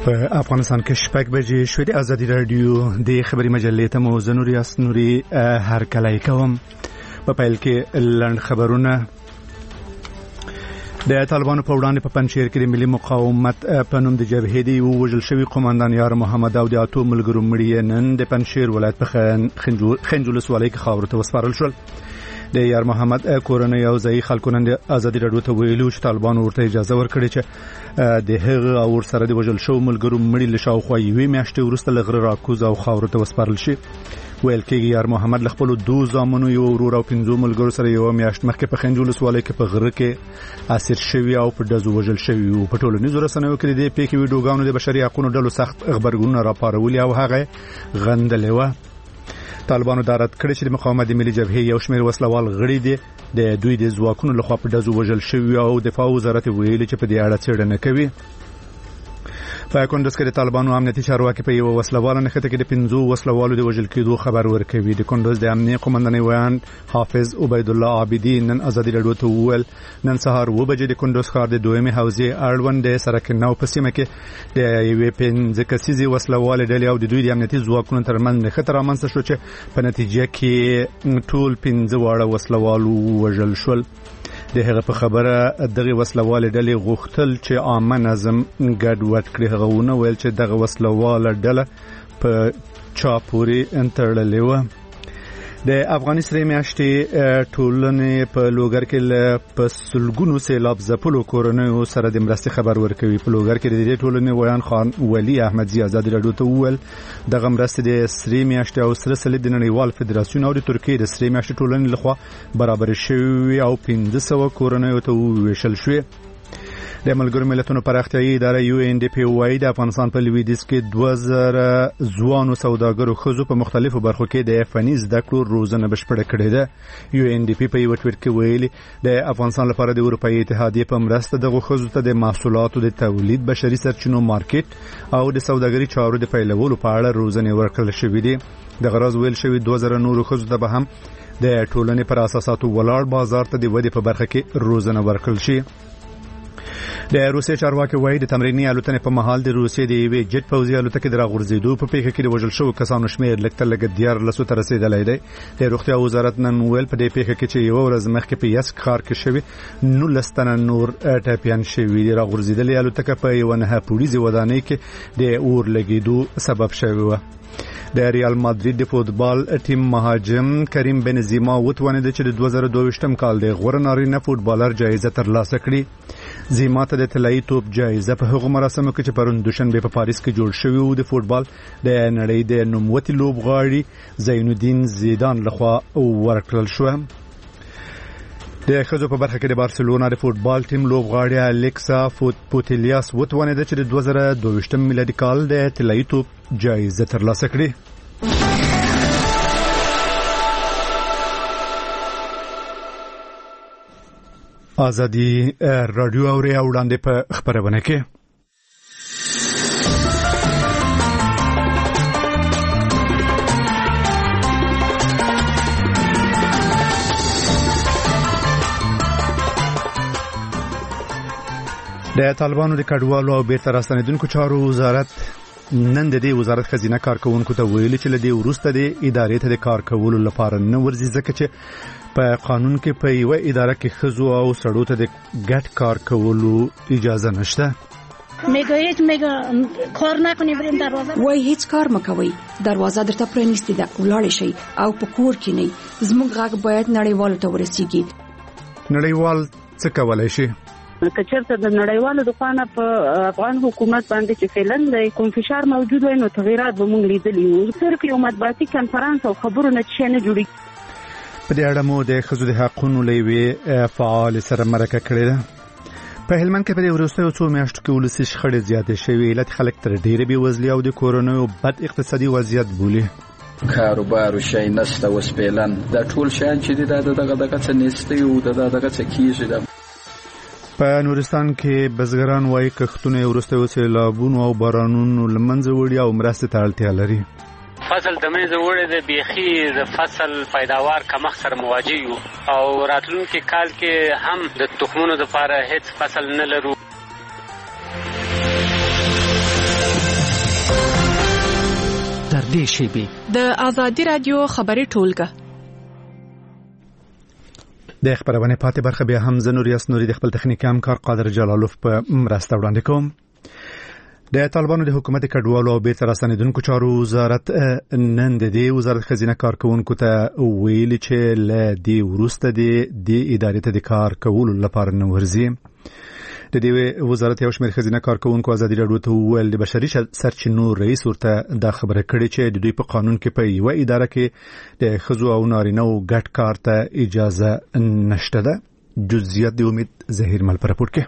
په افغانستان کې شپږ بجې شوې د ازادي رادیو د خبري مجلې ته مو زنوري اسنوري هر کله کوم په پیل کې لنډ خبرونه. د طالبانو په وړاندې په پنځیر کې د ملي مقاومت په نوم د جبهې دی وژل شوی قومندان یار محمد او د اتو ملګرو مړي نن د پنځیر ولایت په خنجول سوالۍ کې خاور ته وسپارل شول. د یار محمد کورنۍ او ځای خلکو نن ازادي رادیو ته ویلو چې طالبانو ورته اجازه ورکړي چې د هغه او سره د وژل شو ملګرو مړي له شاوخوا یوې میاشتې وروسته لغره راکوز او خاور ته وسپارل شي. ویل کېږي یار محمد له خپل دوه زامنو یو ورور او 5 ملګرو سره یو میاشت مخکې په خنجول سوالۍ کې په غره کې اسیر شوی او په دزو وژل شوی او په ټولنیزو رسنیو کې د پیکي ویډیوګانو د بشري حقوقو ډلو سخت خبرګونونه راپارولي او هغه غندلې و. طالبانو دارت کړی چې د مقاومت ملي جبهې یو شمېر وسلوال غړي دي د دوی د ځواکونو لخوا په دزو وژل شوی او دفاع وزارت ویلي چې په دې اړه څېړنه کوي. په کندوز کې د طالبانو امنیتي چارواکي په یو وسلوال نښته کې د 5 وسلوالو د وژل کېدو خبر ورکوي. د کندوز د امنیتي قومندان ویان حافظ عبید الله عابدی نن ازادي رادیو ته وویل نن سهار 2 بجې د کندوز ښار د دویمه حوزې اړوند د سرک نو په سیمه کې د یوې 5 کسیزې وسلوال ډلې او د دوی د امنیتي ځواکونو ترمنځ نښته رامنځته شو چې په نتیجه کې ټول 15 واړه وسلوال وژل شول. د هغه په خبره دغه وسلوال ډلې غوښتل چې عامه نظم ګډوډ کړي. هغه ونه ویل چې دغه وسلوال ډله په چا پورې انتړلې و. د افغاني سره میاشتې ټولنې په لوګر کې په سلګونو سیلاب ځپلو کورنیو سره د مرستې خبر ورکوي. په لوګر کې د دې ټولنې ویان خان ولی احمدزي ازادي رادیو ته وویل دغه مرستې د سری میاشتې او سره سلید د نړیوال فدراسیون او د ترکیې د سری میاشتې ټولنې لخوا برابر شوی او 1500 کورنیو ته ویشل شوی. د ملګرو ملتونو پراختیایي اداره UNDP وايي د افغانستان په لویدیځ کې 2000 ځوانو سوداګرو خزو په مختلفو برخو کې د فني زده کړو روزنه بشپړه کړې ده. UNDP په یو ټویټ کې ویلي د افغانستان لپاره د اروپאי اتحادیې په مرسته د خزو ته د محصولاتو د تولید بشري سرچینو مارکیټ او د سوداګري چارو د پیلولو په اړه روزنه ورکړل شوې ده. د غرض ویل شوی 2000 نورو خزو ته به هم د ټولنې پر اساساتو ولاړ بازار ته د ودې په برخه کې روزنه ورکړل شي. د روسیې چارواکي وایي د تمریني الوتنې په مهال د روسیې د یوې جټ پوځي الوتکې د راغورځېدو په پیښه کې د وژل شوو کسانو شمېر لږ تر لږه 14 ته رسېدلی دی. د روغتیا وزارت نن ویل په دې پیښه کې چې یو ورځ مخکې په یسک ښار کې شوي 19 تنه نور ټپیان شوي دي. راغورځېدلې الوتکه په یوه 9 پوړیزې ودانۍ کې د اور لګېدو سبب شوی و. د ریال مادرید د فوتبال ټیم مهاجم کریم بنزیما وتوانید چې د 2022م کال د غوره نارینه فوتبالر جایزه ترلاسه کړي. زیما ته د طلایي توپ جایزه په هغو مراسمو کې چې پرون دوشنبه په پاریس کې جوړ شوی و د فوتبال د نړۍ د نوموتي لوبغاړي زین الدین زیدان لخوا ورکړل شو. د خزو په برخه کې د بارسلونا د فوتبال ټیم لوبغاړي الیکسا پوتیلیاس وتوانید چې د 2022م میلادي کال د طلایي توپ جایزه ترلاسه کړي. ازادي رادیو اوري وړاندې په خبرونه کې د طالبانو د کډوالو او بیرته راستنیدونکو چارو وزارت نن د دې وزارت خزینه کارکونکو ته ویلي چې لدې وروسته د ادارې ته د کار کولو لپاره نه ورځي ځکه چې په قانون کې په یو اداره کې خزو او سړو ته د ګډ کار کولو اجازه نشته. میگه کار نکنی بریم دروازه وای هیڅ کار مکوي دروازه درته پرانیستې ده ولاړ شي او په کور کې نه زموږ غږ باید نړیوالو ته ورسیږي. نړیوال څه کولای شي؟ کچرته د نړیوالو د خانه په افغان حکومت باندې چې فعلن د کوم فشار موجود وي نو تغیرات به موږ لیدلی وو. صرف یو مطبوعاتي کانفرنس او خبرونه چې نه جوړي. په دې اړه مو د خزو د حقوقو لوی فعال سره مرکه کړې ده. په هلمند کې په دې وروستیو څو میاشتو کې ولسي شخړې زیاتې شوې. علت خلک تر ډېره بېوزلي او د کورونو بد اقتصادي وضعیت بولي. کاروبار او شي نسته وسپیلن دا ټول شیان چې دغه څه نسته او دغه څه کیږي. په نورستان کې بزګران وايي کښتونه وروستیو سیلابونو او بارانونو لمنځه وړي او مرستې ته اړتیا لري. فصل د منځه وړي د بیخي د فصل پیداوار کمښت سره مواجه یو او راتلونکي کال کې هم د تخمونو لپاره هیڅ فصل نه لرو. نږدې شیبې. د آزادي رادیو خبري ټولګه. د خبرونه پاتې برخه بیا هم زنوریاس نوري د خپل تخنیکي همکار قادر جلالوف په مرسته وړاندې کوم. د طالبانو د حکومت کډوالو او بیرته راستنیدونکو چارو وزارت نن د دې وزارت خزینه کارکونکو ته ویلي چې له دې وروسته د ادارې ته د کار کولو لپاره نه ورځي. د دې وزارت یو شمېر خزینه کارکونکو ازادي راډیو ته وویل د بشري سرچینو رئیس ورته دا خبره کړې چې د دوی په قانون کې په یوه اداره کې د ښځو او نارینه‌و ګډ کار ته اجازه نشته ده. جزئیات د امید ظهیر مل پر راپور کې.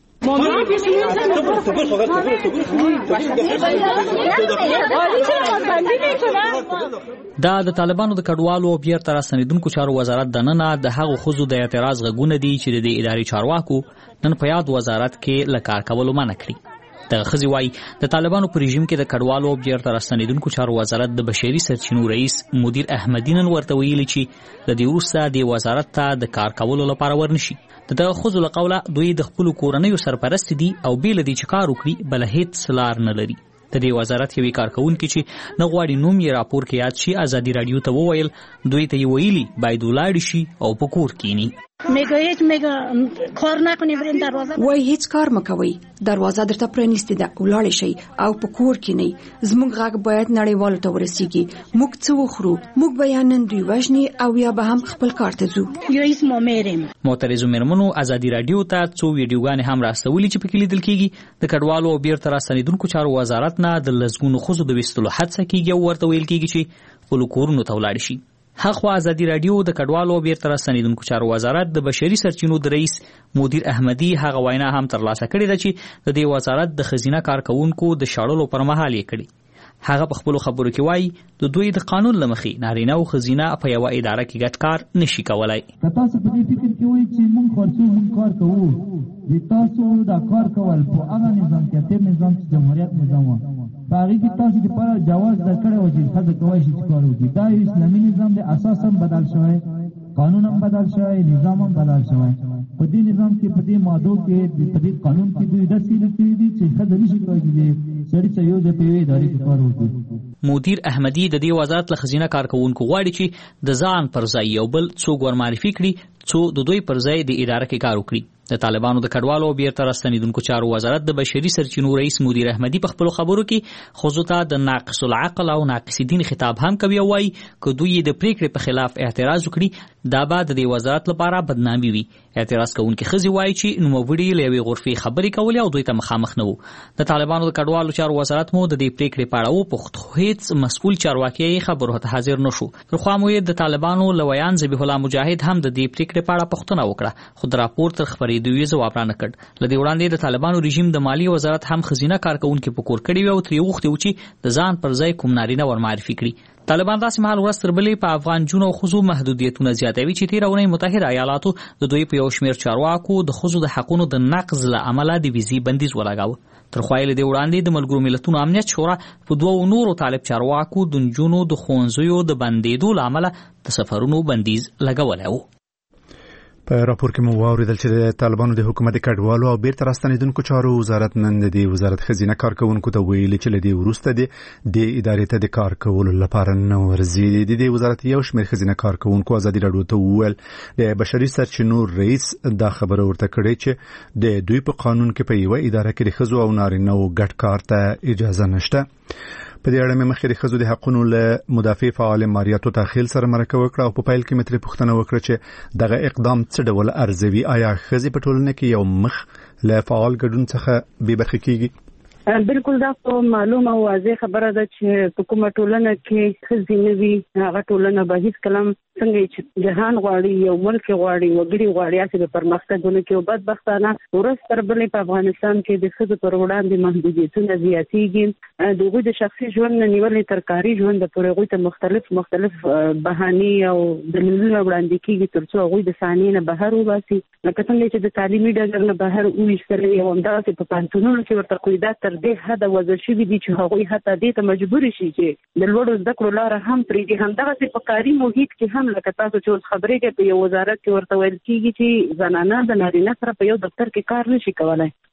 دا د طالبانو د کډوالو او بیرته راستنیدونکو چارو وزارت د نن د هغو خزو د اعتراض غږونه دي چې د ادارې چارواکو نن په یاد وزارت کې لکار کولو منع کړی. د خزي وای د طالبانو په رژیم کې د کډوالو او بیرته راستنیدونکو چارو وزارت د بشري سرچینو رئیس مدیر احمدی نن ورته ویلي چې د دې وروسته د وزارت ته د کار کولو لپاره ورنشي. د خزو له قوله دوی د خپل کورنیو سرپرست دي او بیل دي چې کار وکړي بل هیڅ لار نه لري. د دې وزارت یوې کارکونکو چې نه غواړي نوم یې راپور کې یاد شي آزادي رادیو ته وویل دوی ته ویلي باید ولاړ شي او په کور کینی. میگه کار نکنی بریم دروازه وای هیڅ کار مکوي دروازه درته پرانیستې ده ولاړ شي او په کور کې نه زموږ غږ باید نړیوالو ته ورسیږي. موږ څه وخورو موږ بیانن دوی وژني او یا به هم خپل کار ته ځو. یو اسمو میرم معترض مېرمنو آزادي رادیو ته څو ویډیوګانې هم راستولې چې پکې لیدل کیږي د کډوالو او بیرته راستنیدونکو چارو وزارت نه د لزګونو خزو د وستلو حادثه کیږي او ورته ویل کیږي چې خپل کورونو ته ولاړ شي. هغه آزادي رادیو د کډوالو او بیرته راستنیدونکو چارو وزارت د بشري سرچینو د رئیس مدیر احمدی هغه وینا هم ترلاسه کړې ده چې د دې وزارت د خزینه کارکونکو د شړلو پر مهال یې کړی. هغه په خپل خبرو کې وایي د دوی د قانون لمخې نارینه او خزینه په یو اداره کې ګډ کار نشي کولای. تاسو په دې فکر کې وایي چې موږ خرڅو موږ کار کوو د تاسو دا کار کول په هغه نظام کې تیر نظام چې جمهوریت نظام و باغی کې تاسو د پر جواز درکړی و چې خزه کوي چې کار وکړي. دا اسلامي نظام د اساس هم بدل شوی قانون هم بدل شوی نظام هم بدل شوی. په دې نظام کې په دې ماده کې په دې قانون کې دوی داسې لیکلي دي چې خزه نشي کولی سړی ته یو ځای په یوې ادارې کې کار وکړي. مدیر احمدی د دې وزارت له خزینه کارکونکو غواړي چې د ځان پر ځای یو بل څوک ورمعرفي کړي څو د دوی پر ځای د اداره کې کار وکړي. د طالبانو د کډوالو او بیرته راستنیدونکو چارو وزارت د بشري سرچینو رئیس مدیر احمدی په خپل خبرو کې خزو ته د ناقص العقل او ناقص دین خطاب هم کوي او وايي چې دوی د پریکړې په خلاف اعتراض وکړي دا به د وزارت لپاره بدنامي وي. اعتراض کوونکي خزي وايي چې نوموړي له یوې غرفې خبرې کولې او دوی ته مخامخ نه وو. د طالبانو د کډوالو چارو وزارت مو د دې پریکړې په اړه وپوښت هیڅ مسؤل چارواکي خبرو ته حاضر نشو. خو مو د طالبانو لویان ذبیح الله مجاهد هم د دې پریکړې په اړه پوښتنه وکړه خو د راپور تر خبرېدو جواب نه کړ. لدې وړاندې د طالبانو رژیم د مالی وزارت هم خزینه کارکونکو په کور کړی او تر یو وخت چې د ځان پر ځای کوم نارینه ورمعرفي کړي. طالبان داسې مهال ورستر بلې په افغان جنو خزو محدودیتونه زیاتوي چې تیرونه متحده ایالاتو د دوی په یو شمېر چارواکو د خزو د حقونو د نقض له عمله د ویزي بندیز ولګاوه. تر خوایل دی وړاندې د ملګرو ملتونو امنیت شورا په دوه نورو طالب چارواکو د جنونو د خونځیو د بندیدو له عمله د سفرونو بندیز لګولای و. په راپور کې مو واوریدل چې د طالبانو د حکومت کډوالو او بیرته راستنیدونکو چارو وزارت نن د وزارت خزینه کارکونکو ته ویلي چې لدی وروسته د ادارې ته د کار کولو لپاره نه ورځي. د وزارت یو شمېر خزینه کارکونکو آزادي راډیو ته وویل د بشري سرچینو رئیس دا خبره ورته کړې چې د دوی په قانون کې په یوه اداره کې د ښځو او نارینه‌و ګډ کار ته اجازه نشته. په دې اړه مې مخکې د ښځو د حقونو له مدافع فعال ماریاتو تاخیل سره مرکه وکړه او په پیل کې مې ترې پوښتنه وکړه چې دغه اقدام څه ډول ارزوي. آیا ښځې په ټولنه کې یو مخ له فعال ګډون څخه بې برخې کیږي؟ بالکل دا معلومه او واضح خبره ده چې په کومه ټولنه کې ښځې نه وي هغه ټولنه به هیڅ کلام څنګه چې جهان غواړي یو ملک غواړي وګړي غواړي چې د پرمختګونه کې او بدبختانه ورځ تر بلې په افغانستان کې د ښځو پر وړاندې محدودیتونه زیاتېږي. د هغوی د شخصي ژوند نه نیولې تر کاري ژوند پورې هغوی ته مختلف بهانې او دلیلونه وړاندې کېږي تر څو هغوی د صحنې نه بهر وباسي. لکه څنګه چې د تعلیمي ډګر نه بهر وویستل او همداسې په پوهنتونونو کې ورته قیودات تر دې حده وضع شوي دي چې هغوی حتی دې ته مجبور شي چې د لوړو زده کړو لاره هم پرېږدي. همدغسې په کاري محیط کې هم لکه تاسو چې اوس خبرې کوي په یو وزارت کې ورته ویل کېږي چې زنانه د نارینه سره په یو دفتر کې کار نشي کولی.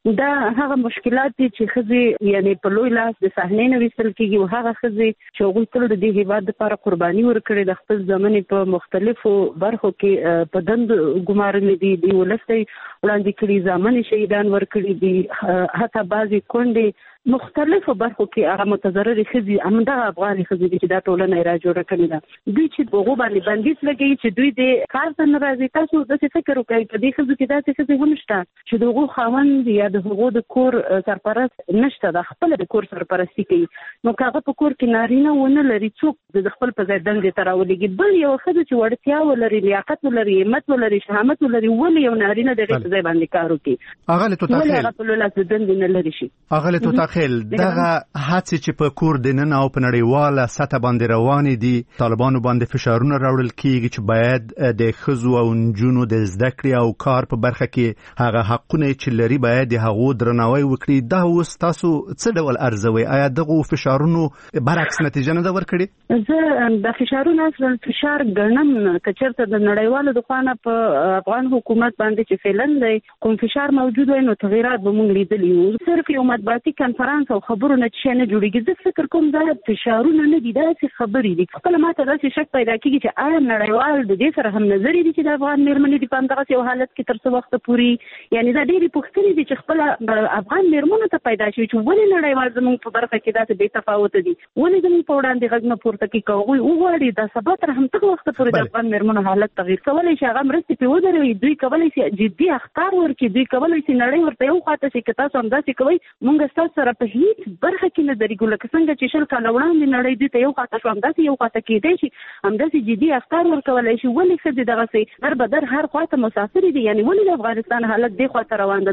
دا هغه مشکلات دي چې خزي یعنی په لوی لاس د صحنې نه وستل کیږي او هغه خزي چې هغه تل د دې هیواد لپاره قرباني ورکړي د خپل ځمنې په مختلفو برخو کې په دند ګمارلې دي د ولستي وړاندې کړي ځمنې شهیدان ورکړي دي حتی بعضي کونډې مختلفو برخو کې هغه متضرر خزي امدا افغاني خزي چې دا ټولنه را جوړه کړې ده دوی چې هغه باندې بندیز لګي چې دوی د کار څخه راځي تاسو د فکر وکړئ چې د خزو کې دا څه ونشته چې دغه خاوند یا دغه د کور سرپرست نشته د خپل د کور سرپرستی کوي نو هغه په کور کې نارینه ونه لري څوک د خپل په ځای دنګ تراولېږي بل یو خزو چې وړتیا ولري لیاقت ولري همت ولري شهامت ولري ولې یو نارینه د دې ځای باندې کار وکړي هغه له توتاخیل هغه په لاس دنګ نه لري شي هغه له توتاخیل دغه هڅه چې په کور دننه او په نړیواله سطح باندې روان دي طالبانو باندې فشارونه راوړل کیږي چې باید د خزو او نجونو د زده کړې او کار په برخه کې هغه حقونه چې لري باید د هغو درناوی وکړي دا اوس تاسو څه ډول ارزوي آیا دغه فشارونو برعکس نتیجه نه ورکړي زه د فشارونو اصل فشار ګڼم کچرته د نړیوالو د خوانه په افغان حکومت باندې چې فعلن دی کوم فشار موجود وي نو تغیرات به موږ لیدلی یو صرف یو مطبوعاتي کنفرانس او خبرونه چې نه جوړیږي زه فکر کوم دا فشارونه نه دي دا څه خبرې دي خپل ماته داسې شک پیدا کیږي چې آیا نړیوال د دې سره هم نظر دي چې د افغان میرمنې د پام دغه یو حالت کې تر څو وخت پورې یعنی دا ډېری پوښتنې دي چې خپل افغان میرمنو ته پیدا شي چې ولې نړیوال زموږ په برخه کې داسې بې تفاوت دي ولې زموږ په وړاندې غږ نه پورته کوي کوي او غواړي دا سبا تر هم څه وخت پورې د افغان میرمنو حالت تغیر کولی شي هغه مرستې په ودروي دوی کولی شي جدي اخطار ورکړي دوی کولی شي نړۍ ورته یو خاطر شي که تاسو هم داسې کوئ موږ ستاسو سره په هیڅ برخه کې نه درېږو لکه څنګه چې 10 کاله وړاندې نړۍ دې ته یو خاطر شو همداسې یو خاطر کېدی شي همداسې جدي اخطار ورکولی شي ولې ښځې دغسې در به در هر خواته مسافرې دي یعنې ولې د افغانستان حالت دې خواته روان ده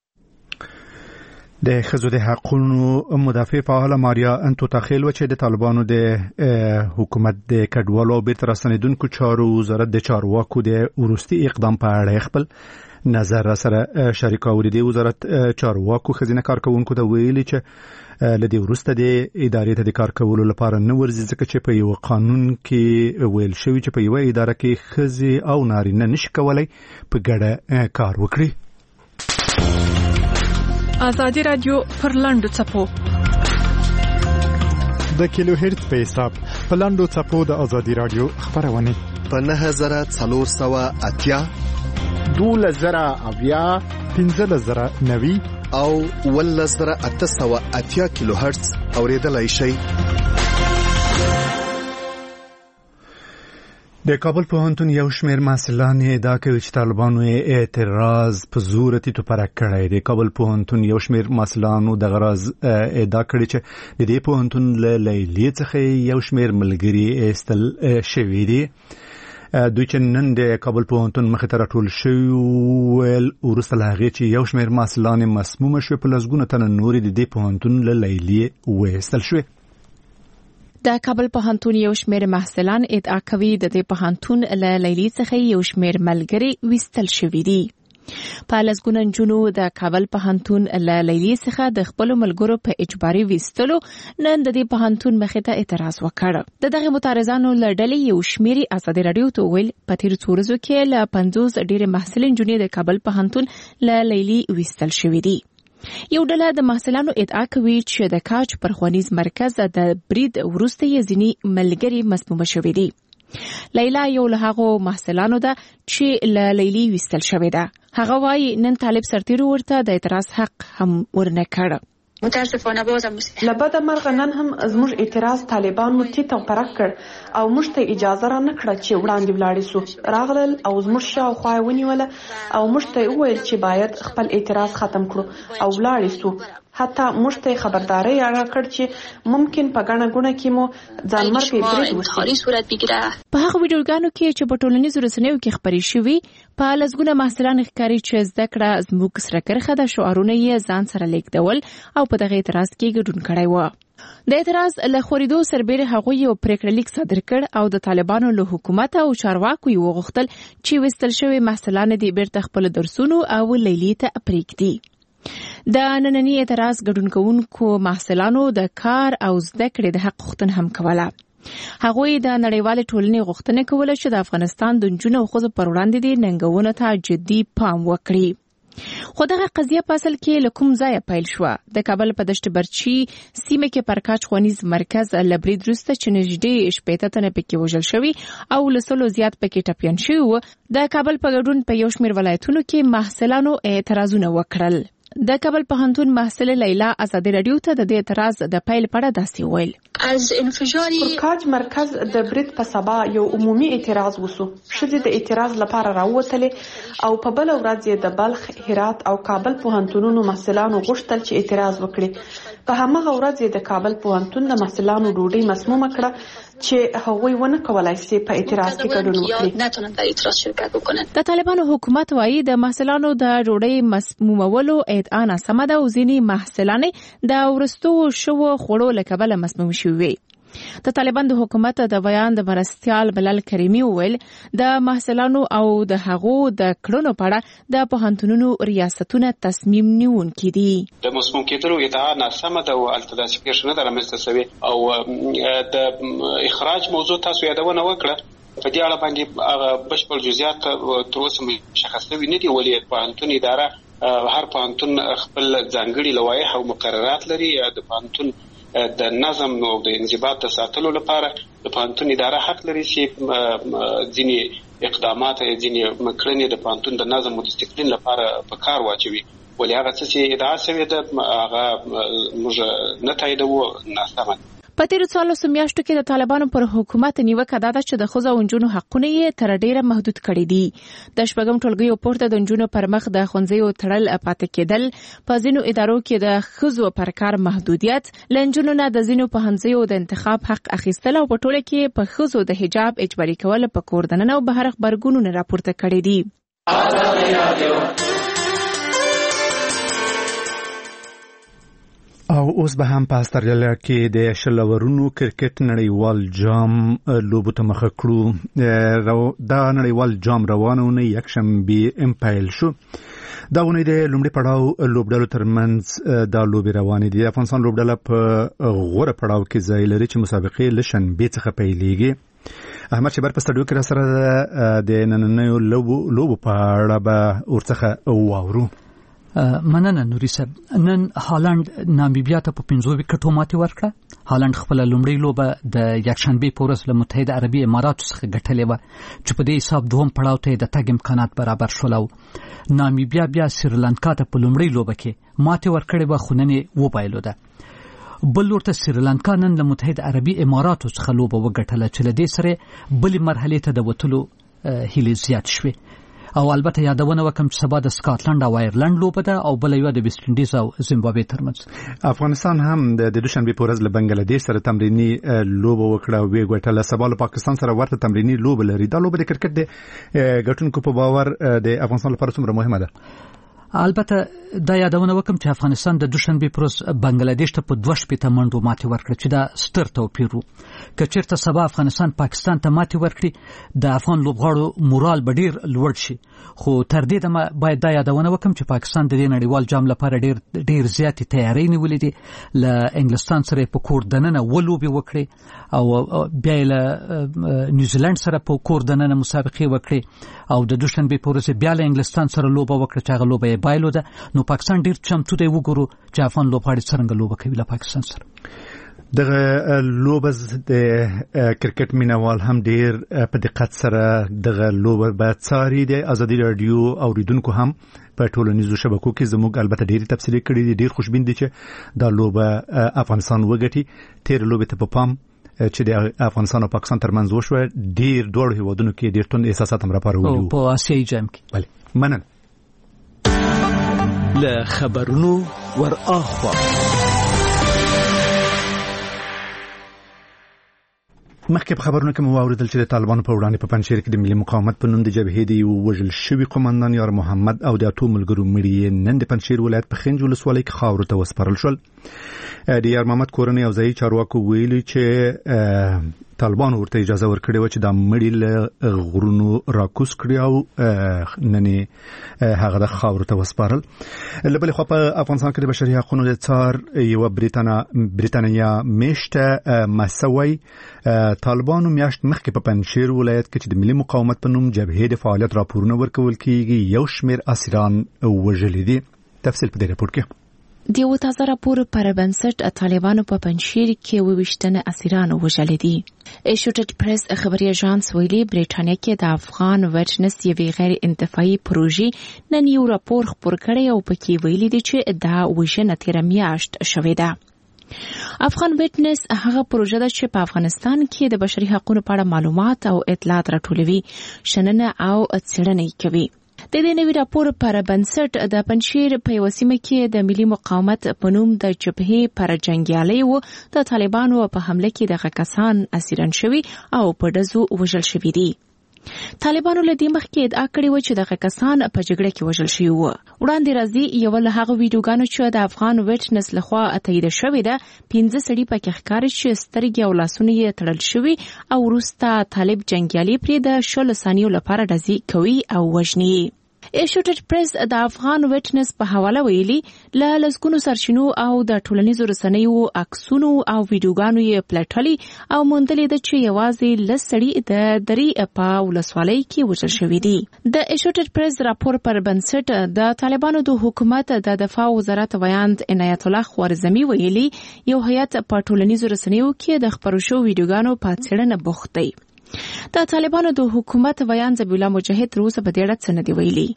د ښځو د حقونو مدافع فعاله ماریا انتوتاخیل و چې د طالبانو د حکومت د کډوالو او بیرته راستنیدونکو چارو وزارت د چارواکو د وروستي اقدام په اړه خپل نظر سره شریکاوه د وزارت چارواکو خزینه کارکونکو ته ویلي چې لدی ورسته د ادارې ته د کار کولو لپاره نه ورځي ځکه چې په یو قانون کې ویل شوی چې په یو اداره کې خزي او نارینه نشي کولای په ګډه کار وکړي آزادی رادیو پر لاندو چپو د کیلو هرتز په حساب په لاندو چپو د آزادی رادیو خبرونه په 9480 2000 1590 او 1880 کیلو هرتز اوریدلای شئ د کابل پوهنتون یو شمېر محصلان ادعا کوي چې طالبانو اعتراض په زور تیتوپرک کړی دی. کابل پوهنتون یو شمېر محصلانو د غراز ادعا کړی چې د دې پوهنتون له لیلیې څخه یو شمېر ملګري ایستل شوي دي. دوی چې نن د کابل پوهنتون مخې ته راټول شوي ول وروسته له هغې چې یو شمېر محصلان مسمومه شوي په لسګونه تنه نورې د دې پوهنتون له لیلیې وایستل شوي. د کابل پوهنتون یو شمېر محصلان ادعا کوي د دې پوهنتون له لیلیې څخه یو شمېر ملګري ویستل شوي دي. په لسګونه نجونو د کابل پوهنتون له لیلیې څخه د خپلو ملګرو په اجباري ویستلو نن د دې پوهنتون مخې ته اعتراض وکړ. د دغه معترضانو له ډلې یو شمېر ازادي رادیو ته ویل په تیر څو ورځو کې له 50 ډېرې محصلې نجونې د کابل پوهنتون له لیلیې ویستل شوي دي. یو ډله د محصلانو ادعا کوي چې د کاج پر ښوونیز مرکز د برید وروسته یې ځینې ملګري مسمومه شوي دي. لیلا یو له هغو محصلانو ده چې له لیلیې ویستل شوې ده. هغه وایي نن طالب سرتیرو ورته د اعتراض حق هم ورنه کړ. متاسفانه بازم لبد مرغ نن هم زموږ اعتراض طالبانو تیته پرک کړ او موږ ته اجازه را نه کړه چې وړاندې ولاړ شو. راغلل او زموږ شاوخوا ونیول او موږ ته وویل چې باید خپل اعتراض ختم کړو او ولاړ شو. حتی موږ ته خبرداري راکړ چې ممکن په ګڼه ګونه کې مو ځانمرګي برید وشي. په هغه ویډیوګانو کې چې په ټولنیزو رسنیو کې خبرې شوي په لسګونه محصلان ښکاري چې زده کړه زموږ سره کرخه د شعارونه یې ځان سره لیکدول او په دغه اعتراض کې ګډون کړی و. د اعتراض له خورېدو سربېره هغوی یو پریکړه لیک صادر کړ او د طالبانو له حکومت او چارواکو یې وغوښتل چې ویستل شوي محصلان دې بیرته خپل درسونو او لیلیې ته پرېږدي. د نننی اعتراض ګډون کوونکو محصلانو د کار او زده کړې د حق غوښتنه هم کوله. هغوی د نړیوالې ټولنې غوښتنه کوله چې د افغانستان د نجونو او ښځو پر وړاندې د ننګونو ته جدي پام وکړي. خو دغه قضیه په اصل کې له کوم ځایه پیل شوه. د کابل په دشت برچی سیمه کې پرکاچ ښوونیز مرکز لبرید وروسته چې نږدې 80 تنه پکې وژل شوي او له 100 زیات پکې ټپیان شوي وو. د کابل په ګډون په یو شمېر ولایتونو کې محصلانو اعتراضونه وکړل. د کابل پوهنتون محصله لیلا ازادي رادیو ته د اعتراض د پیل په اړه داسې ویل. از انفجاری پرکاج مرکز د برید په سبا یو عمومي اعتراض وسو. شدید د اعتراض لپاره راووتلې او په بل ورځ د بلخ، هرات او کابل پوهنتونونو محصلانو غوښتل چې اعتراض وکړي. په همغه ورځ د کابل پوهنتون د محصلانو ډوډۍ مسمومه کړه چې هغوی ونه کولای شي په اعتراض کې ګډون وکړي. نتونن در اعتراض شرکت وکړي. د طالبانو حکومت وايي د محصلانو د ډوډۍ مسمومولو ادعا ناسمه ده او ځینې محصلانې د ورستو شو خوړو له کبله مسموم شوي. د طالبان د حکومت د بیان د مرستيال بلال کریمی ویل د محصلانو او د هغو د کړنو په اړه د پوهنتونونو ریاستونه تصمیم نیونکي دي. د مسموم کېدلو ادعا ناسمه ده او التداسي پیښه نه رامنځته شوې او د اخراج موضوع تاسو یادونه وکړه. په دې اړه باندې بشپړ جزئیات تر اوسه مشخص شوي نه دي. ولې پوهنتون اداره هر پوهنتون خپل ځانګړي لوایح او مقررات لري. د پوهنتون د نظم او د انضباط د ساتلو لپاره د پوهنتون اداره حق لري چې ځینې اقدامات ځینې کړنې د پوهنتون د نظم او ډیسپلین لپاره په کار واچوي. ولې هغه څه چې ادعا شوې ده هغه موږ نه تاییدوو، ناسمه ده. په تیرو 14 میاشتو کې د طالبانو پر حکومت نیوکه ده چې د ښځو او نجونو حقونه یې تر ډیره محدود کړي دي. د شپږم ټولګیو پورته د نجونو پر مخ د ښوونځیو تړل پاتې کېدل، په ځینو ادارو کې د ښځو پر کار محدودیت، له نجونو نه د ځینو پوهنځیو د انتخاب حق اخیستل او په ټوله کې په ښځو د حجاب اجباري کول په کور دننه او بهر خبرګونونه راپورته کړي دي. او اوس به هم په استرالیا کې د شلورونو کرکټ نړیوال جام لوبو ته مخه کړو. دا نړیوال جام روانونه یکشنبه پیل شو. دا غونې د لومړي پړاو لوبډلو ترمنځ دا لوبې روانې دي. افغانستان لوبډله په غوره پړاو کې ځای لري چې مسابقې له شنبې څخه پیلېږي. احمد شبر په سټډیو کې را سره د نننیو لوبو په اړه به ورڅخه واورو. مننه نوري صاحب. نن هالند نامیبیا ته په 5 وکټو ماتې ورکړه. هالند خپل لومړی لوبه د یکشنبه په ورځ له متحده عربي اماراتو څخه ګټلې و چې په دې حساب دوم پړاو ته د تګ امکانات برابر شول. نامیبیا بیا سریلانکا ته په لومړی لوبه کې ماتې ورکړې و خو نن یې وبایلوده. بل ورته سریلانکا نن له متحده عربي اماراتو څخه لوبه وګټله چې له دې سره بلې مرحلې ته د وتلو هیلې زیات شوې. او البته یادونه وکم چې سبا د سکاټلند او آیرلند لوبه ده او بل یو د ویسټ انډیز او زیمبابوې ترمنځ. افغانستان هم د دوشنبه په ورځ له بنگلاديش سره تمرینی لوبه وکړه او وی ګټله. سبا له پاکستان سره ورته تمرینی لوبه لري. دا لوبه د کرکټ د ګټونکو په باور د افغانستان لپاره څومره مهمه ده؟ البته دا یادونه وکم چې افغانستان د دوشنبه پر ورځ بنگلاديش ته په 2 منډو ماتې ورکړه چې دا ستر توپیر وو. که چیرته سبا افغانستان پاکستان ته ماتې ورکړي د افغان لوبغاړو مورال به ډیر لوړ شي. خو تر دې دمه باید دا یادونه وکم چې پاکستان د دې نړیوال جام لپاره ډیر زیاتې تیاری نیولې دي. له انګلستان سره په کور دننه ولوبې وکړي او بیا له نیوزیلند سره په کور دننه مسابقې وکړي او د دوشنبه په ورځ بیا له انګلستان سره لوبه وکړه چې هغه لوبه بایلو ده. نو پاکستان ډیر چمتو دی وګورو چې افغان لوبغاړي څنګه لوبه کوي له پاکستان سره. دغه لوبز د کرکټ مینوال هم ډیر په دقت سره دغه لوبه به څاري. د ازادي رادیو اوریدونکو هم په ټولنیزو شبکو کې زموږ البته ډیر تفصیلی کړي دي. ډیر خوشبین دي چې دا لوبه افغانستان وګټي. تیر لوبه ته په پام چې د افغانستان او پاکستان ترمنځ وشوه ډیر دوه هیوادونو کې ډیر توند احساسات هم راپارولي په آسیایي جام کې. بله مننه. له خبرونو ور اخوا مخکې په خبرونو کې مو اوریدل چې د طالبانو په وړاندې په پنځیر کې د ملي مقاومت په نوم د جبهې د وژل شوی قومندان یار محمد او د اټو ملګرو مړي نن د پنځیر ولایت په خنج ولسوالۍ کې خاورو ته وسپارل شول. د یار محمد کورنۍ او ځای چارواکو ویلي چې طالبان ورته اجازه ورکړې و چې د مړی له غرونو راکوس کړي او ننې هغه د خاورو ته وسپارل. لبل خو په افغانستان کې د بشري حقوقو د څار یو بریتانیا میشته مسوي طالبانو میاشت مخکې په پنجشیر ولایت کې چې د ملي مقاومت په نوم جبهې د فعالیت راپورونه ورکول کیږي یو شمېر اسیران وژلي دي. تفصیل په دې رپورت کې. د یو تازه راپور پر بنسټ طالبانو په پنجشیر کې 22 اسیران وژلي دي. ایشوټډ پریس خبري اژانس ویلي بریټانیا کې د افغان ویټنس یوې غیر انتفاعي پروژې نن یو راپور خپور کړی او پکې ویلي دي چې دا وژنه تیر میاشت شوې ده. افغان ویټنس هغه پروژه ده چې په افغانستان کې د بشري حقوقو په اړه معلومات او اطلاعات راټولوي، شننه او څېړنې کوي. د دې نوي راپور پر بنسټ د پنجشیر په یو سیمه کې د ملي مقاومت په نوم د جبهې پر جنگیالي و د طالبانو په حمله کې دغه کسان اسیران شوي او په ډزو وژل شوي دي. طالبانو له دې مخکې ادعا کړې و چې دغه کسان په جګړه کې وژل شوي وو. وړاندې راځي یو له هغه ویډیوګانو چې د افغان ویټنس لخوا تایید شوې ده، 15 سړي پکې ښکاري چې سترګې او لاسونه یې تړل شوي او وروسته طالب جنگیالي پرې د 16 ثانیو لپاره ډزې کوي او وژني. ایشوټډ پریس د افغان ویټنس په حواله ویلي له لسګونو سرچینو او د ټولنیزو رسنیو عکسونو او ویډیوګانو یې پلټلي او موندلې ده چې یوازې لس سړي د درې په ولسوالۍ کې وژل شوي دي. د ایشوټډ پریس راپور پر بنسټ د طالبانو د حکومت د دفاع وزارت ویاند عنایت الله خوارزمي ویلي یو هیئت په ټولنیزو رسنیو کې د خپرو شوو ویډیوګانو په څېړنه بوخت دی. د طالبانو د حکومت ویاند ذبیح الله مجاهد روسه په دې اړه څه نه دی ویلي.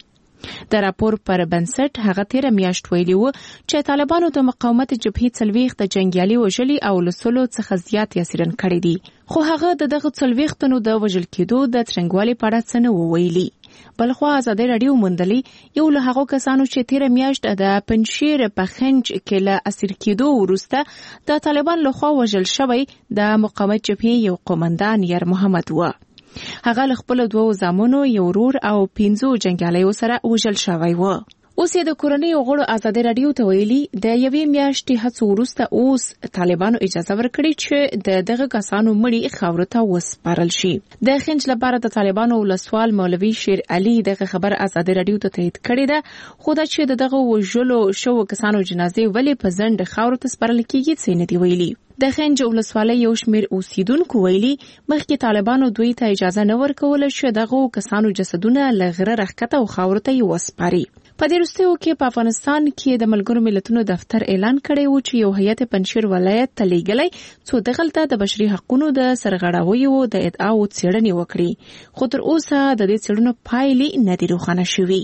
د راپور پر بنسټ هغه تیر میاشت ویلي و چې طالبانو د مقاومت جبهې 40 د جنگیالي وژلي او لسلو څخه زیات اسیران کړي دي، خو هغه دغه 40 تنو د وژل کېدو د څرنګوالي په اړه څه نه ویلي. بلخوا ازادي رادیو موندلي یو له هغو کسانو چې تیر میاشت د پنجشیر په خنج کې له اسیر کېدو وروسته د طالبان لخوا وژل شوی د مقاومت جبهې یو قومندان یار محمد و. هغه له خپل 2 زامنو یو ورور او 5 جنگیالیو سره وژل شوی و. اوس د کورنۍ غړو ازادي رادیو ته ویلي د یوې میاشتې هڅو وروسته اوس طالبانو اجازه ورکړې چې دغه کسانو مړي خاورو ته وسپارل شي. د خنج لپاره د طالبانو ولسوال مولوي شیر علي دغه خبر ازادي رادیو ته تایید کړی ده، خو دا چې دغه وژلو شو کسانو جنازې ولې په ځنډ خاورو ته سپارل کیږي څه نه دی ویلي. د خنج ولسوالۍ یو شمېر اوسیدونکو ویلي مخکې طالبانو دوی ته اجازه نه ورکوله چې دغه کسانو جسدونه له غره راښکته او خاورو ته وسپاري. په دې وروستیو کې په افغانستان کې د ملګرو ملتونو دفتر اعلان کړی و چې یو هیئت پنجشیر ولایت ته لیږلی څو دغلته د بشري حقوقو د سرغړاویو د ادعاو څېړنې وکړي، خو تر اوسه د دې څېړنو پایلې نه دي روښانه شوي.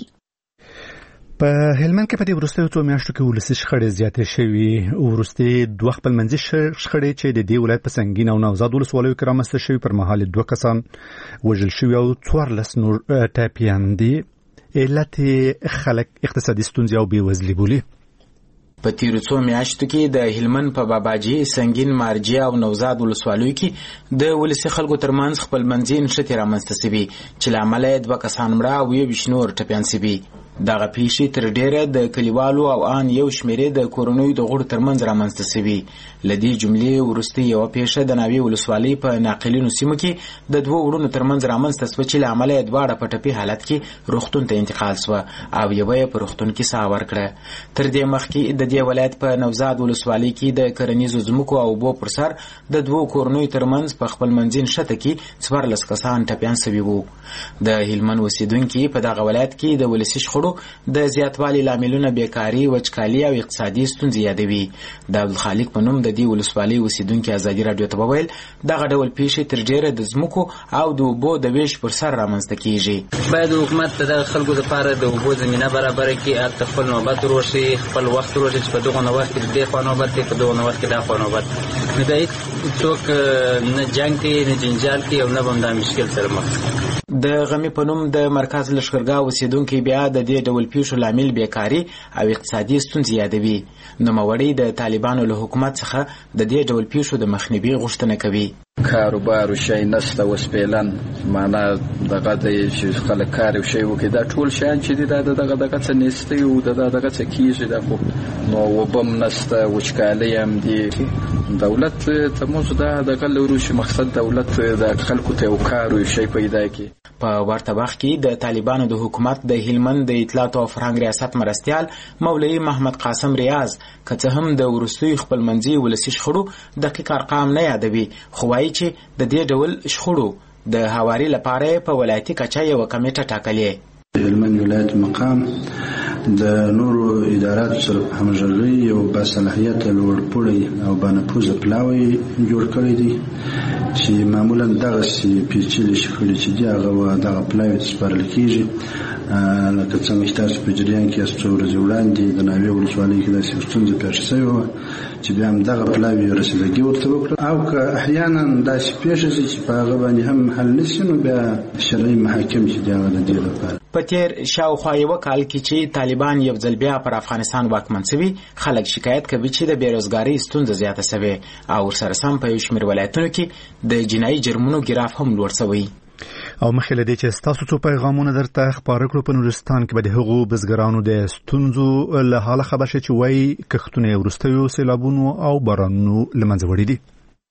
په هلمند کې په دې وروستیو 2 میاشتو کې ولسي شخړې زیاتې شوي. وروستي 2 خپلمنځي شخړې چې د دې ولایت په سنگین او نوزاد ولسوالیو کې رامنځته شوي پر مهال 2 کسان وژل شوي او 14 نور ټپیان دي. علت خلک اقتصادي ستونزې او بېوزلي بولي. په تیرو 2 میاشتو کې د هلمند په باباجي، سنگین، مارجه او نوزاد ولسوالیو کې د ولسي خلکو ترمنځ خپلمنځي نښتې رامنځته شوي چې له امله 2 کسان مړه او 20 نور ټپیان شوي. دغه پیښې تر ډیره د کلیوالو او ان یو شمیرې د کورونیو د غړو ترمنځ رامنځته شوي. لدې جملې وروسته یو پیښه د ناوی ولسوالۍ په ناقلینو سیمو کې د 2 وړونو ترمنځ رامنځته شوه چې له امله دواړه په ټپي حالت کې روغتون ته انتقال شوه او یو یې په روغتون کې ساه ورکړه. تر دې مخکې د دې ولایت په نوزاد ولسوالۍ کې د کرنیزو ځمکو او اوبو پر سر د 2 کورونیو ترمنځ په خپلمنځي نښته کې 14 کسان ټپیان شوي وو. د هلمند اوسیدونکي په دغه ولایت کې د ولسي شخړو د زیاتوالي لاملونه بیکاري، وچکالي او اقتصادي ستونزې یادوي. د عبدالخالق په نوم د دې ولسوالۍ اوسیدونکي ازادي رادیو ته وویل دغه ډول پیښې تر ډیره د ځمکو او د اوبو د ویش پر سر رامنځته کیږي. باید حکومت د دغه خلکو لپاره د اوبو زمینه برابره کړي، هلته خپل نوبت وروښي، خپل وخت وروښي چې په دغه وخت کې دې خوا نوبت دی، په دغه وخت کې دا خوا نوبت نو د څوک نه جنګ کوي نه جنجال کوي او نه به هم دا مشکل سره مخ کوي. د غمی په نوم د مرکز لښکرګاه اوسیدونکي بیا د دې ډول پیښو لامل بیکاري او اقتصادي ستونزې یادوي. نوموړی د طالبانو له حکومت څخه د دې ډول پیښو د مخنیوي غوښتنه کوي. کاروبار او شی نسته وسپیلن معنا دغه د خلک کار او شی وکي دا ټول شان چې دغه څه نسته او دغه څه کیږي دا خو نو وبم نسته وچکالي هم دي دولت ته موږ دغه لورو چې مقصد دولت د خلکو ته او کار او شی پیدا کړي. په ورته وخت کې د طالبانو د حکومت د هلمند د اطلاعات او فرهنګ ریاست مرستيال مولوي محمد قاسم ریاض که هم د ورستوي خپلمنځي ولسی شخړو دقیق ارقام نه یادوي خو وايي چې د دې ډول شخړو د هواري لپاره په ولایتي کچه یو کمیټه ټاکلې. هلمند ولایت مقام د نورو اداراتو سره په همغږۍ یو باصلاحیت لوړپوړی او بانفوذ پلاوی جوړ کړی دی چې معمولا دغه پیچلي شخړې چې دي هغه دغه پلاوی ته سپارل کېږي. لکه څنګه چې تاسو په جریان کې څو ورځې وړاندې د ناوې ولسوالۍ کې داسې ستونزه پیښه شوې وه چې بیا هم دغه پلاوی رسیدګي ورته وکړه او که احیانا داسې پیښه شي چې په هغه باندې هم حل نشي نو بیا شرعي محاکم چې دي هغه د دې لپاره. په تیر شاوخوا یو کال کې چې طالبان یو ځل بیا پر افغانستان واکمن شوي خلک شکایت کوي چې د بیروزګاری ستونزه زیاته شوې او ورسره سم په یو شمېر ولایتونو کې د جنایي جرمونو ګراف هم لوړ شوی. او مخکې له دې چې تاسو څو پیغامونه درته خبرې کړو په نورستان کې به د هغو بزګرانو د ستونزو له حاله خبر شي چې وایي کښتونه ورستیو سیلابونو او بارانونو له منځه وړي دي.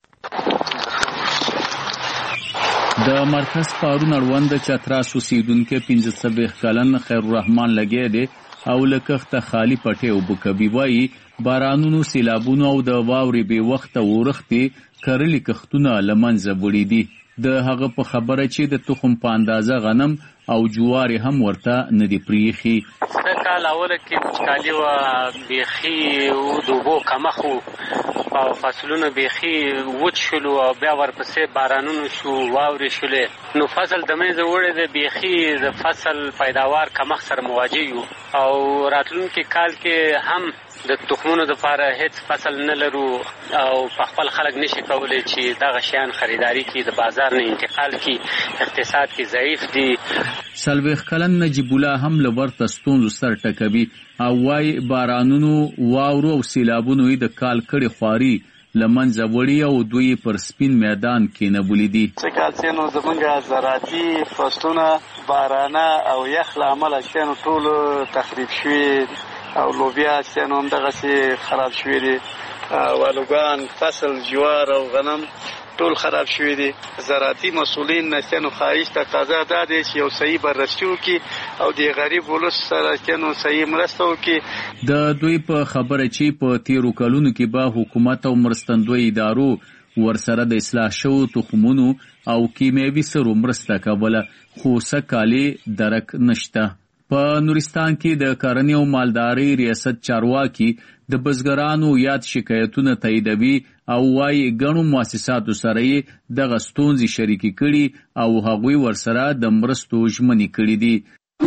د مرکز پارون اړوند چتراس اوسیدونکو 15 کلن خیر الرحمن لګی دی او لکخته خالی پټه او بکبي وایي بارانونو سیلابونو او د واوري به وخت ورختي کرلی کښتونه له منځه وړي دي. د هغه په خبره چې د تخم په اندازه غنم او جوار هم ورته ندي پریخي. کال اوله کې وچکالي و بیخي او دوبو کمخو او فصلونه بیخي وچ شلو او بیا ورپسې بارانونو شو واوري شولې نو فصل د منځه وړي د بیخي د فصل پیداوار کمخ سره مواجه یو او راتلونکي کال کې هم د تخمونو لپاره هیڅ فصل نه لرو او په خپل خلک نشي کولای چې دغه شیان خریداري کې د بازار نه انتقال کې اقتصاد کې ضعیف دي. سلويخ کلن نجیب الله هم لورته ستونزو سر ټکوي او وايي بارانونو واورو او سیلابونو د کال کړي خواري لمنځه وړي او دوی پر سپین میدان کې نه بولیدي. څه کال څنګه زمونږه زراعتي فصلونه بارانه او یخ لامل څنګه ټول تخریب شوي او لوبیا څنګه هم دغه سي خراب شوي دي والوګان فصل جوار او غنم ټول خراب شوي دي. زراعتي مسؤلین نشانو خواهش تقاضا ده چې یو صحیح بررسي وکړي او د غریب ولس سره چې صحیح مرسته وکړي. د دوی په خبره چې په تیرو کلونو کې به حکومت او مرستندوی ادارو ورسره د اصلاح شو تخمونو او کیمیاوي سرو مرسته کوله خو سکالي درک نشته. په نورستان کې د کرنې او مالدارۍ ریاست چارواکي د بزګرانو یاد شکایتونه تاییدوي او وايي ګڼو مؤسساتو سره یې دغه ستونزې شریکې کړي او هغوی ورسره د مرستو ژمنې کړي دي.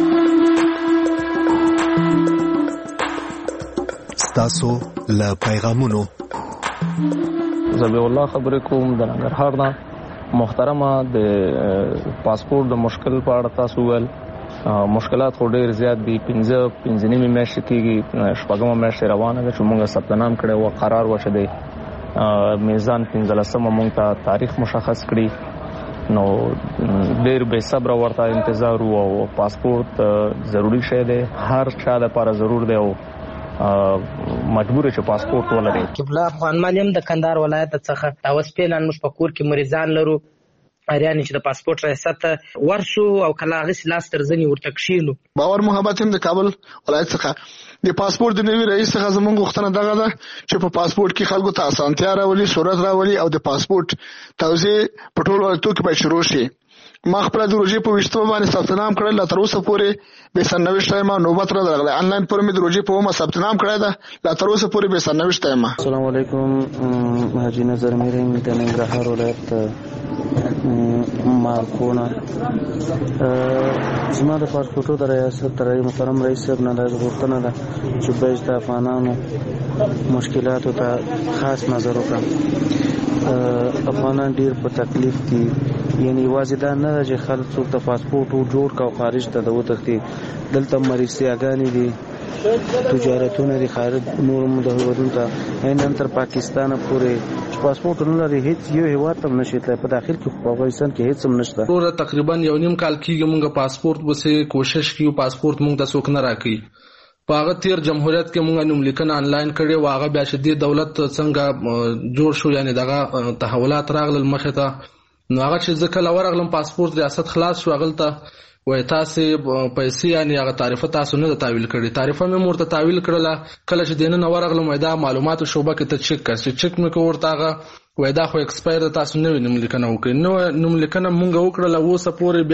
ستاسو له پیغامونو ذبیح الله خبرې کوم د ننګرهار نه. محترمه د پاسپورت د مشکل په اړه تاسو ول مشکلات خو ډیر زیات دي. 15 میاشتې کېږي شپږمه میاشت روانه ده چې موږ ثبت نام کړی و قرار وشه دی میزان 15 موږ ته تاریخ مشخص کړی نو ډیر به صبر ورته انتظار او پاسپورت ضروری شی دی هر چا لپاره ضرور دی او مجبور چې پاسپورت ولري. قبله افغان مالیم د کندهار ولایت څخه اوس پیلان مش پکور کې مریضان لرو اریان چې د پاسپورت ریاست ورسو او کلاغس لاس ترځنی ورته کښینو. باور محبت هم د کابل ولایت څخه د پاسپورت د نوي رئیس څخه زموږ غوښتنه دغه ده چې په پاسپورت کې خلکو ته اسانتیا راولي سہولت راولي او د پاسپورت توزیع په ټولو ولایتونو کې باید شروع شي. ما خپل د روزي په وشتو باندې ثبت نام کړل لا تر اوسه پورې به سرنوشت ما نوبت را درغله آنلاین پر مې د روزي په ما ثبت نام کړی دا لا تر اوسه پورې به سرنوشت ما. السلام علیکم حاجی نظر میرین د ننګرهار ولایت مارکونه زما د پاسپورتو د ریاست رئیس محترم رئیس صاحب نه د غوښتنه ده چې بیج د افغانانو مشکلاتو ته خاص نظر وکړي. افغانان ډیر په تکلیف دي یعنی واځي دا نه چې خلک څوک د پاسپورت جوړ کا خارج ته د وتښتي دلته مریضیاګانی دي تجارتونه د خارج نور مدهودون ته نن تر پاکستان پورې پاسپورت نه لري هیڅ یو هیواد ته نشي تللی په داخل کې په افغانستان کې هیڅ هم نشته. ورته تقریبا یو نیم کال کېږي موږ پاسپورت وسه کوشش کیو پاسپورت موږ د څوک نه راکړي. په هغه تیر جمهوریت کې موږ نوم لیکنه آنلاین کړې و هغه بیا شدید دولت څنګه جوړ شو یعنی دغه تحولات راغلل مخه ته نو هغه چې ځکه لورغلم پاسپورت ریاست خلاص شو غلطه وای تاسو پیسې یعنی هغه تعرفه تاسو نه تعویل کړی تعرفه مې مرته تعویل کړله کله چې دینه نو ورغلم وای دا معلوماتو شوبه کې ته چک کړ چې چک مې کوورته هغه وای دا خو ایکسپایر تاسو نه نوم لیکنه وکړي نو نوم لیکنه مونږ وکړله اوسه پورې